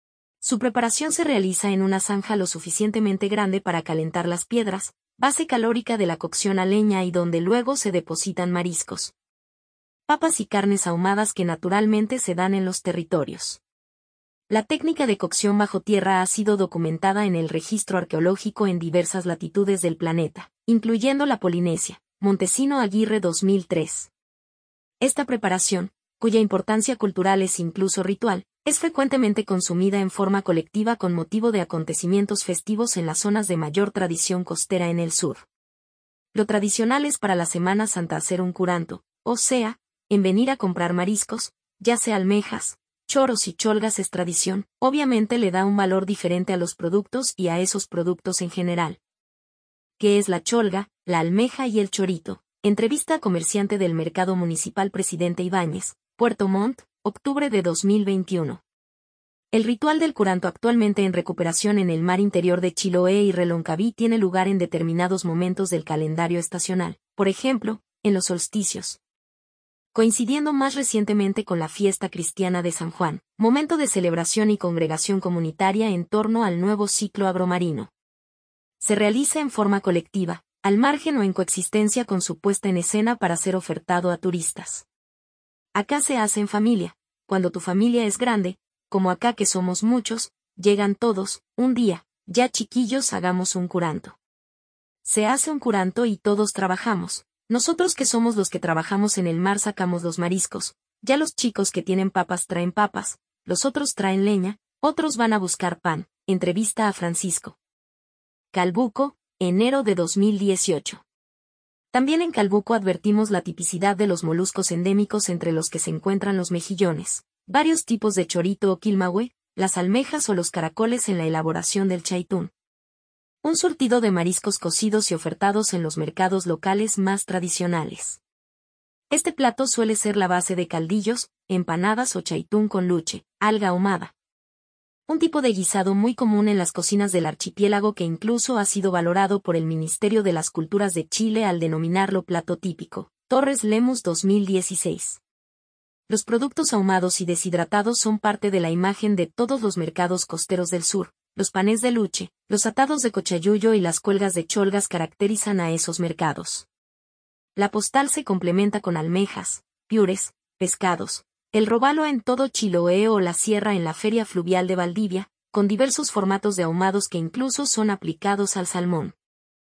Su preparación se realiza en una zanja lo suficientemente grande para calentar las piedras, base calórica de la cocción a leña y donde luego se depositan mariscos, papas y carnes ahumadas que naturalmente se dan en los territorios. La técnica de cocción bajo tierra ha sido documentada en el registro arqueológico en diversas latitudes del planeta, incluyendo la Polinesia. Montesino Aguirre 2003. Esta preparación, cuya importancia cultural es incluso ritual, es frecuentemente consumida en forma colectiva con motivo de acontecimientos festivos en las zonas de mayor tradición costera en el sur. Lo tradicional es para la Semana Santa hacer un curanto, o sea, en venir a comprar mariscos, ya sea almejas, choros y cholgas es tradición, obviamente le da un valor diferente a los productos y a esos productos en general. ¿Qué es la cholga, la almeja y el chorito? Entrevista a comerciante del Mercado Municipal Presidente Ibáñez, Puerto Montt, octubre de 2021. El ritual del curanto actualmente en recuperación en el mar interior de Chiloé y Reloncaví tiene lugar en determinados momentos del calendario estacional, por ejemplo, en los solsticios, coincidiendo más recientemente con la fiesta cristiana de San Juan, momento de celebración y congregación comunitaria en torno al nuevo ciclo agromarino. Se realiza en forma colectiva, al margen o en coexistencia con su puesta en escena para ser ofertado a turistas. Acá se hace en familia, cuando tu familia es grande, como acá que somos muchos, llegan todos, un día, ya chiquillos hagamos un curanto. Se hace un curanto y todos trabajamos, nosotros que somos los que trabajamos en el mar sacamos los mariscos, ya los chicos que tienen papas traen papas, los otros traen leña, otros van a buscar pan. Entrevista a Francisco Calbuco, enero de 2018. También en Calbuco advertimos la tipicidad de los moluscos endémicos entre los que se encuentran los mejillones, varios tipos de chorito o quilmahue, las almejas o los caracoles en la elaboración del chaitún. Un surtido de mariscos cocidos y ofertados en los mercados locales más tradicionales. Este plato suele ser la base de caldillos, empanadas o chaitún con luche, alga ahumada. Un tipo de guisado muy común en las cocinas del archipiélago que incluso ha sido valorado por el Ministerio de las Culturas de Chile al denominarlo plato típico. Torres Lemus 2016. Los productos ahumados y deshidratados son parte de la imagen de todos los mercados costeros del sur. Los panes de luche, los atados de cochayuyo y las cuelgas de cholgas caracterizan a esos mercados. La postal se complementa con almejas, piures, pescados, el robalo en todo Chiloé o la sierra en la Feria Fluvial de Valdivia, con diversos formatos de ahumados que incluso son aplicados al salmón.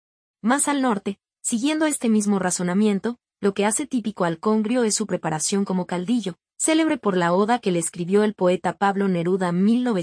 Más al norte, siguiendo este mismo razonamiento, lo que hace típico al congrio es su preparación como caldillo, célebre por la oda que le escribió el poeta Pablo Neruda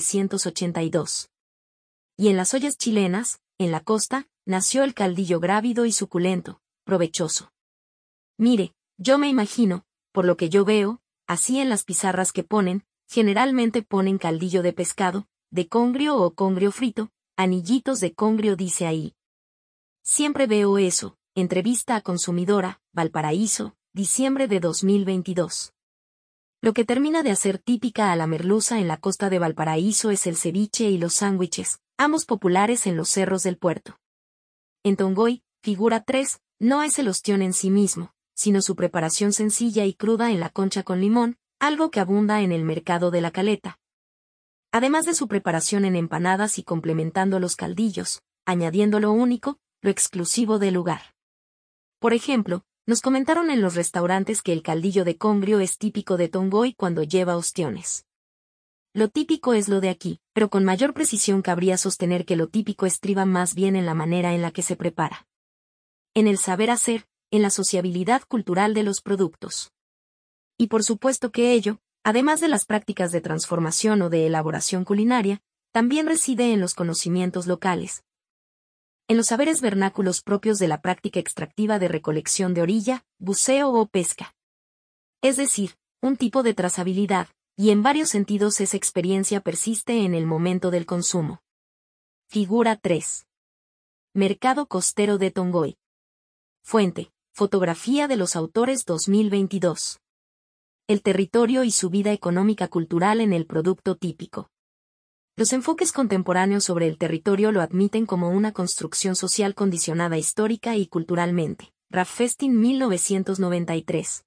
1982. Y en las ollas chilenas, en la costa, nació el caldillo grávido y suculento, provechoso. Mire, yo me imagino, por lo que yo veo, así en las pizarras que ponen, generalmente ponen caldillo de pescado, de congrio o congrio frito, anillitos de congrio dice ahí. Siempre veo eso. Entrevista a Consumidora, Valparaíso, diciembre de 2022. Lo que termina de hacer típica a la merluza en la costa de Valparaíso es el ceviche y los sándwiches, ambos populares en los cerros del puerto. En Tongoy, figura 3, no es el ostión en sí mismo, sino su preparación sencilla y cruda en la concha con limón, algo que abunda en el mercado de la Caleta. Además de su preparación en empanadas y complementando los caldillos, añadiendo lo único, lo exclusivo del lugar. Por ejemplo, nos comentaron en los restaurantes que el caldillo de congrio es típico de Tongoy cuando lleva ostiones. Lo típico es lo de aquí, pero con mayor precisión cabría sostener que lo típico estriba más bien en la manera en la que se prepara. En el saber hacer, en la sociabilidad cultural de los productos. Y por supuesto que ello, además de las prácticas de transformación o de elaboración culinaria, también reside en los conocimientos locales, en los saberes vernáculos propios de la práctica extractiva de recolección de orilla, buceo o pesca. Es decir, un tipo de trazabilidad, y en varios sentidos esa experiencia persiste en el momento del consumo. Figura 3. Mercado costero de Tongoy. Fuente, fotografía de los autores 2022. El territorio y su vida económica cultural en el producto típico. Los enfoques contemporáneos sobre el territorio lo admiten como una construcción social condicionada histórica y culturalmente, Raffestin 1993.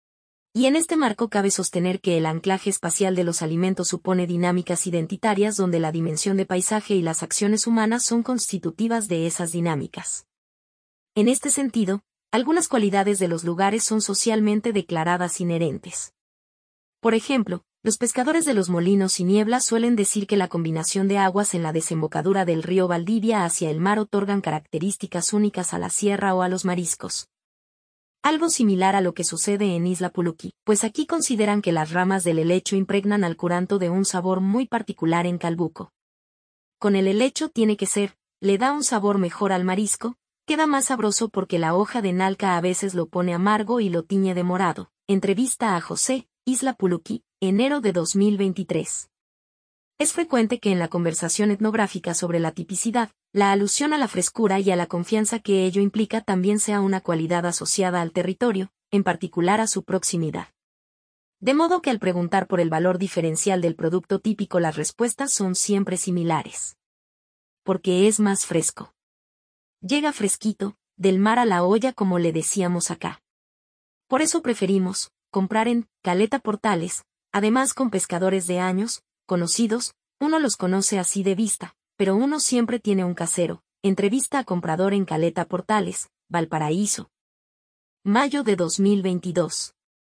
Y en este marco cabe sostener que el anclaje espacial de los alimentos supone dinámicas identitarias donde la dimensión de paisaje y las acciones humanas son constitutivas de esas dinámicas. En este sentido, algunas cualidades de los lugares son socialmente declaradas inherentes. Por ejemplo, los pescadores de los Molinos y Niebla suelen decir que la combinación de aguas en la desembocadura del río Valdivia hacia el mar otorgan características únicas a la sierra o a los mariscos. Algo similar a lo que sucede en Isla Puluqui, pues aquí consideran que las ramas del helecho impregnan al curanto de un sabor muy particular en Calbuco. Con el helecho tiene que ser, le da un sabor mejor al marisco, queda más sabroso porque la hoja de nalca a veces lo pone amargo y lo tiñe de morado. Entrevista a José, Isla Puluqui, enero de 2023. Es frecuente que en la conversación etnográfica sobre la tipicidad, la alusión a la frescura y a la confianza que ello implica también sea una cualidad asociada al territorio, en particular a su proximidad. De modo que al preguntar por el valor diferencial del producto típico las respuestas son siempre similares. Porque es más fresco. Llega fresquito, del mar a la olla como le decíamos acá. Por eso preferimos comprar en Caleta Portales, además con pescadores de años, conocidos, uno los conoce así de vista, pero uno siempre tiene un casero. Entrevista a comprador en Caleta Portales, Valparaíso. Mayo de 2022.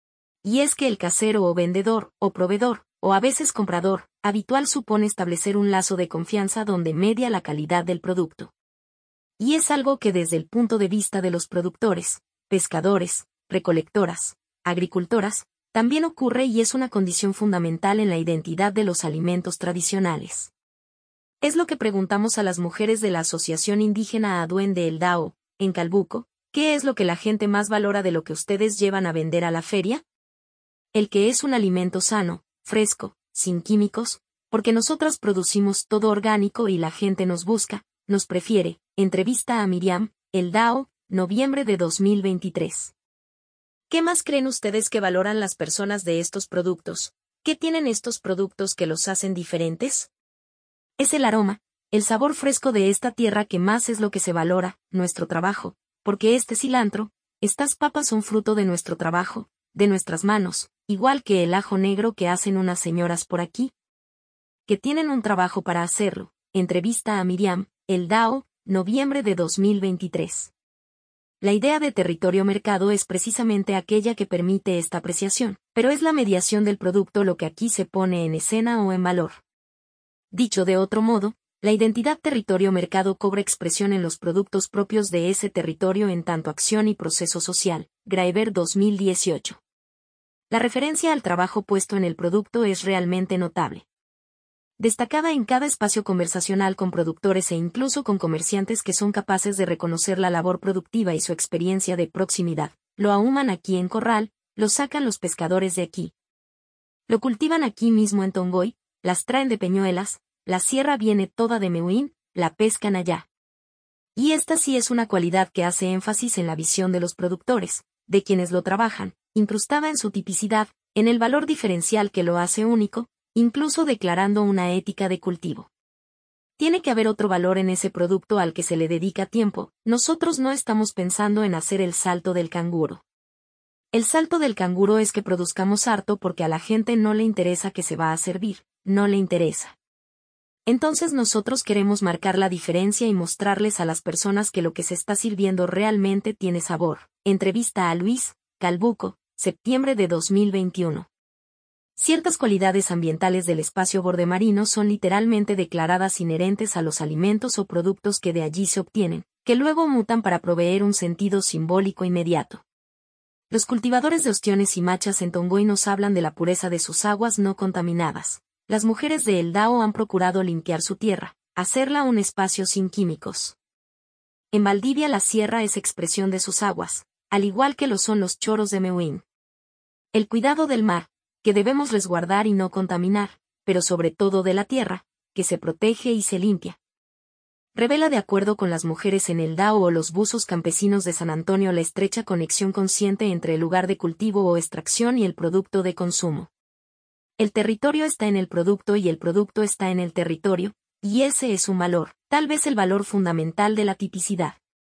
Y es que el casero o vendedor, o proveedor, o a veces comprador, habitual supone establecer un lazo de confianza donde media la calidad del producto. Y es algo que desde el punto de vista de los productores, pescadores, recolectoras, agricultoras, también ocurre y es una condición fundamental en la identidad de los alimentos tradicionales. Es lo que preguntamos a las mujeres de la Asociación Indígena Aduén de El Dao, en Calbuco, ¿qué es lo que la gente más valora de lo que ustedes llevan a vender a la feria? El que es un alimento sano, fresco, sin químicos, porque nosotras producimos todo orgánico y la gente nos busca, nos prefiere. Entrevista a Miriam, El Dao, noviembre de 2023. ¿Qué más creen ustedes que valoran las personas de estos productos? ¿Qué tienen estos productos que los hacen diferentes? Es el aroma, el sabor fresco de esta tierra que más es lo que se valora, nuestro trabajo, porque este cilantro, estas papas son fruto de nuestro trabajo, de nuestras manos, igual que el ajo negro que hacen unas señoras por aquí, que tienen un trabajo para hacerlo. Entrevista a Miriam, El Dao, noviembre de 2023. La idea de territorio-mercado es precisamente aquella que permite esta apreciación, pero es la mediación del producto lo que aquí se pone en escena o en valor. Dicho de otro modo, la identidad territorio-mercado cobra expresión en los productos propios de ese territorio en tanto acción y proceso social. Graeber 2018. La referencia al trabajo puesto en el producto es realmente notable. Destacada en cada espacio conversacional con productores e incluso con comerciantes que son capaces de reconocer la labor productiva y su experiencia de proximidad. Lo ahuman aquí en Corral, lo sacan los pescadores de aquí. Lo cultivan aquí mismo en Tongoy, las traen de Peñuelas, la sierra viene toda de Meuín, la pescan allá. Y esta sí es una cualidad que hace énfasis en la visión de los productores, de quienes lo trabajan, incrustada en su tipicidad, en el valor diferencial que lo hace único, incluso declarando una ética de cultivo. Tiene que haber otro valor en ese producto al que se le dedica tiempo. Nosotros no estamos pensando en hacer el salto del canguro. El salto del canguro es que produzcamos harto porque a la gente no le interesa que se va a servir, no le interesa. Entonces nosotros queremos marcar la diferencia y mostrarles a las personas que lo que se está sirviendo realmente tiene sabor. Entrevista a Luis, Calbuco, septiembre de 2021. Ciertas cualidades ambientales del espacio bordemarino son literalmente declaradas inherentes a los alimentos o productos que de allí se obtienen, que luego mutan para proveer un sentido simbólico inmediato. Los cultivadores de ostiones y machas en Tongoy nos hablan de la pureza de sus aguas no contaminadas. Las mujeres de El Dao han procurado limpiar su tierra, hacerla un espacio sin químicos. En Valdivia la sierra es expresión de sus aguas, al igual que lo son los choros de Meuín. El cuidado del mar, que debemos resguardar y no contaminar, pero sobre todo de la tierra, que se protege y se limpia. Revela de acuerdo con las mujeres en El Dao o los buzos campesinos de San Antonio la estrecha conexión consciente entre el lugar de cultivo o extracción y el producto de consumo. El territorio está en el producto y el producto está en el territorio, y ese es un valor, tal vez el valor fundamental de la tipicidad.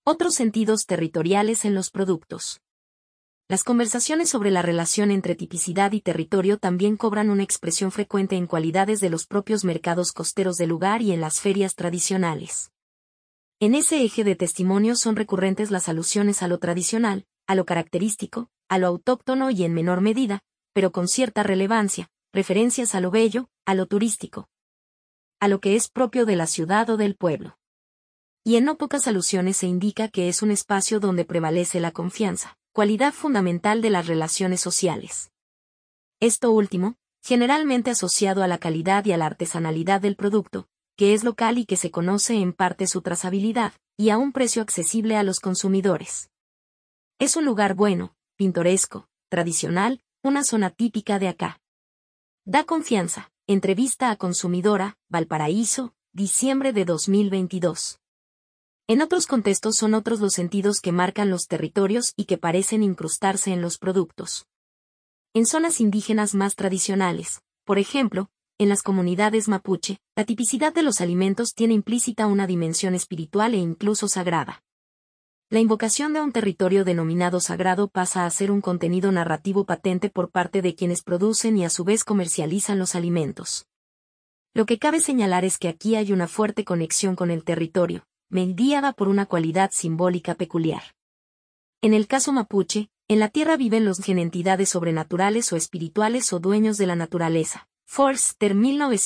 Otros sentidos territoriales en los productos. Las conversaciones sobre la relación entre tipicidad y territorio también cobran una expresión frecuente en cualidades de los propios mercados costeros del lugar y en las ferias tradicionales. En ese eje de testimonio son recurrentes las alusiones a lo tradicional, a lo característico, a lo autóctono y en menor medida, pero con cierta relevancia, referencias a lo bello, a lo turístico, a lo que es propio de la ciudad o del pueblo. Y en no pocas alusiones se indica que es un espacio donde prevalece la confianza, cualidad fundamental de las relaciones sociales. Esto último, generalmente asociado a la calidad y a la artesanalidad del producto, que es local y que se conoce en parte su trazabilidad, y a un precio accesible a los consumidores. Es un lugar bueno, pintoresco, tradicional, una zona típica de acá. Da confianza. Entrevista a consumidora, Valparaíso, diciembre de 2022. En otros contextos son otros los sentidos que marcan los territorios y que parecen incrustarse en los productos. En zonas indígenas más tradicionales, por ejemplo, en las comunidades mapuche, la tipicidad de los alimentos tiene implícita una dimensión espiritual e incluso sagrada. La invocación de un territorio denominado sagrado pasa a ser un contenido narrativo patente por parte de quienes producen y a su vez comercializan los alimentos. Lo que cabe señalar es que aquí hay una fuerte conexión con el territorio, mediada por una cualidad simbólica peculiar. En el caso mapuche, en la tierra viven los entidades sobrenaturales o espirituales o dueños de la naturaleza. Forster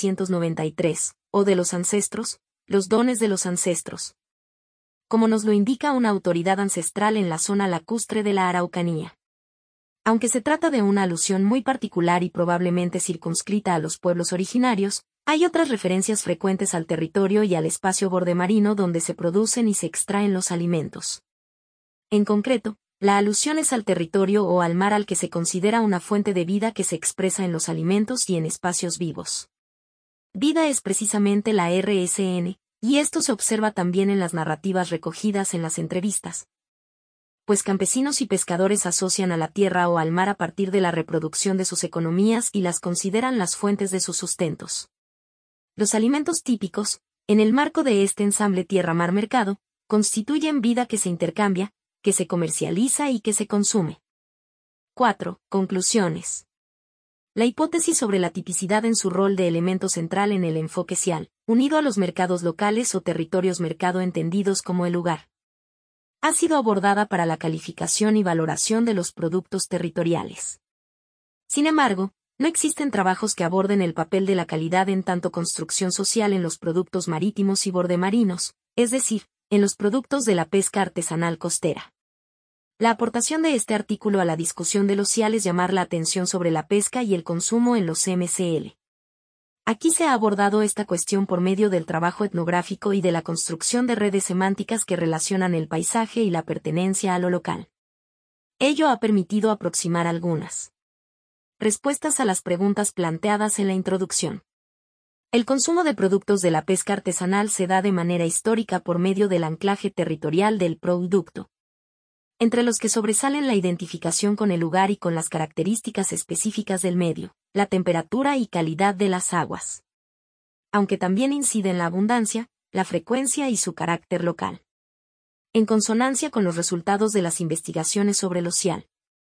1993, o de los ancestros, los dones de los ancestros. Como nos lo indica una autoridad ancestral en la zona lacustre de la Araucanía. Aunque se trata de una alusión muy particular y probablemente circunscrita a los pueblos originarios, hay otras referencias frecuentes al territorio y al espacio bordemarino donde se producen y se extraen los alimentos. En concreto, la alusión es al territorio o al mar al que se considera una fuente de vida que se expresa en los alimentos y en espacios vivos. Vida es precisamente la RSN, y esto se observa también en las narrativas recogidas en las entrevistas. Pues campesinos y pescadores asocian a la tierra o al mar a partir de la reproducción de sus economías y las consideran las fuentes de sus sustentos. Los alimentos típicos, en el marco de este ensamble tierra-mar-mercado, constituyen vida que se intercambia, que se comercializa y que se consume. 4. Conclusiones. La hipótesis sobre la tipicidad en su rol de elemento central en el enfoque social, unido a los mercados locales o territorios mercado entendidos como el lugar, ha sido abordada para la calificación y valoración de los productos territoriales. Sin embargo, no existen trabajos que aborden el papel de la calidad en tanto construcción social en los productos marítimos y bordemarinos, es decir, en los productos de la pesca artesanal costera. La aportación de este artículo a la discusión de los CIAL es llamar la atención sobre la pesca y el consumo en los MCL. Aquí se ha abordado esta cuestión por medio del trabajo etnográfico y de la construcción de redes semánticas que relacionan el paisaje y la pertenencia a lo local. Ello ha permitido aproximar algunas respuestas a las preguntas planteadas en la introducción. El consumo de productos de la pesca artesanal se da de manera histórica por medio del anclaje territorial del producto, entre los que sobresalen la identificación con el lugar y con las características específicas del medio, la temperatura y calidad de las aguas. Aunque también incide en la abundancia, la frecuencia y su carácter local. En consonancia con los resultados de las investigaciones sobre lo social.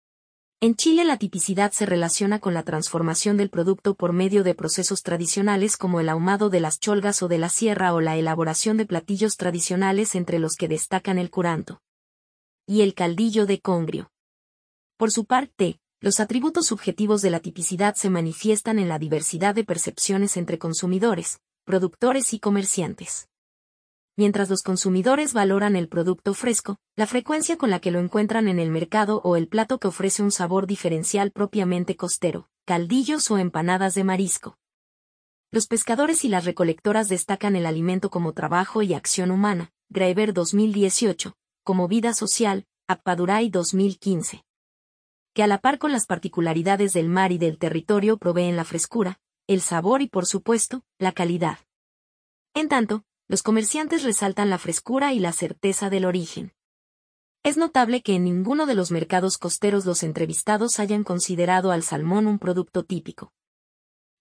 En Chile la tipicidad se relaciona con la transformación del producto por medio de procesos tradicionales como el ahumado de las cholgas o de la sierra o la elaboración de platillos tradicionales entre los que destacan el curanto y el caldillo de congrio. Por su parte, los atributos subjetivos de la tipicidad se manifiestan en la diversidad de percepciones entre consumidores, productores y comerciantes. Mientras los consumidores valoran el producto fresco, la frecuencia con la que lo encuentran en el mercado o el plato que ofrece un sabor diferencial propiamente costero, caldillos o empanadas de marisco. Los pescadores y las recolectoras destacan el alimento como trabajo y acción humana, Graeber 2018, como vida social, Appadurai 2015. Que a la par con las particularidades del mar y del territorio proveen la frescura, el sabor y por supuesto, la calidad. En tanto, los comerciantes resaltan la frescura y la certeza del origen. Es notable que en ninguno de los mercados costeros los entrevistados hayan considerado al salmón un producto típico.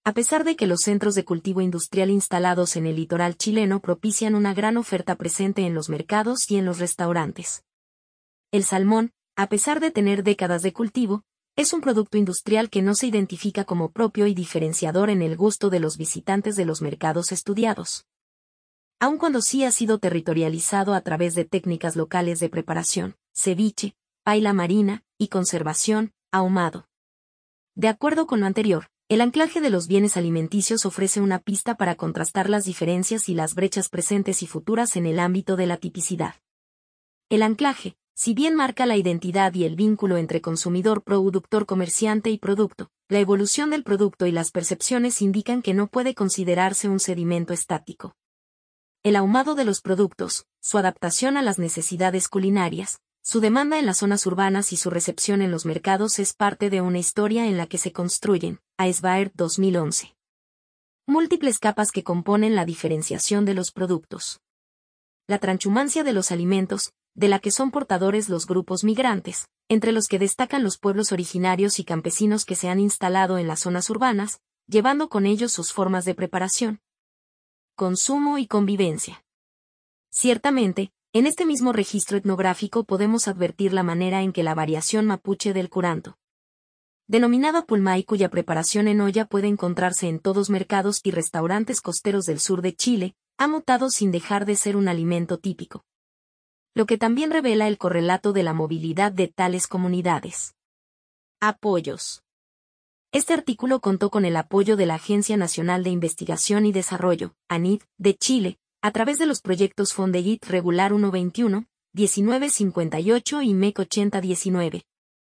A pesar de que los centros de cultivo industrial instalados en el litoral chileno propician una gran oferta presente en los mercados y en los restaurantes. El salmón, a pesar de tener décadas de cultivo, es un producto industrial que no se identifica como propio y diferenciador en el gusto de los visitantes de los mercados estudiados. Aun cuando sí ha sido territorializado a través de técnicas locales de preparación, ceviche, paila marina, y conservación, ahumado. De acuerdo con lo anterior, el anclaje de los bienes alimenticios ofrece una pista para contrastar las diferencias y las brechas presentes y futuras en el ámbito de la tipicidad. El anclaje, si bien marca la identidad y el vínculo entre consumidor, productor, comerciante y producto, la evolución del producto y las percepciones indican que no puede considerarse un sedimento estático. El ahumado de los productos, su adaptación a las necesidades culinarias, su demanda en las zonas urbanas y su recepción en los mercados es parte de una historia en la que se construyen, a Sbaert 2011. Múltiples capas que componen la diferenciación de los productos. La transhumancia de los alimentos, de la que son portadores los grupos migrantes, entre los que destacan los pueblos originarios y campesinos que se han instalado en las zonas urbanas, llevando con ellos sus formas de preparación, consumo y convivencia. Ciertamente, en este mismo registro etnográfico podemos advertir la manera en que la variación mapuche del curanto, denominada pulmay, cuya preparación en olla puede encontrarse en todos mercados y restaurantes costeros del sur de Chile, ha mutado sin dejar de ser un alimento típico. Lo que también revela el correlato de la movilidad de tales comunidades. Apoyos. Este artículo contó con el apoyo de la Agencia Nacional de Investigación y Desarrollo, ANID, de Chile, a través de los proyectos Fondesit Regular 121, 1958 y MEC 8019.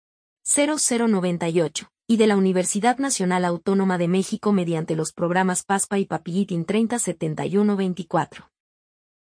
0098, y de la Universidad Nacional Autónoma de México mediante los programas PASPA y PAPIITIN 3071-24.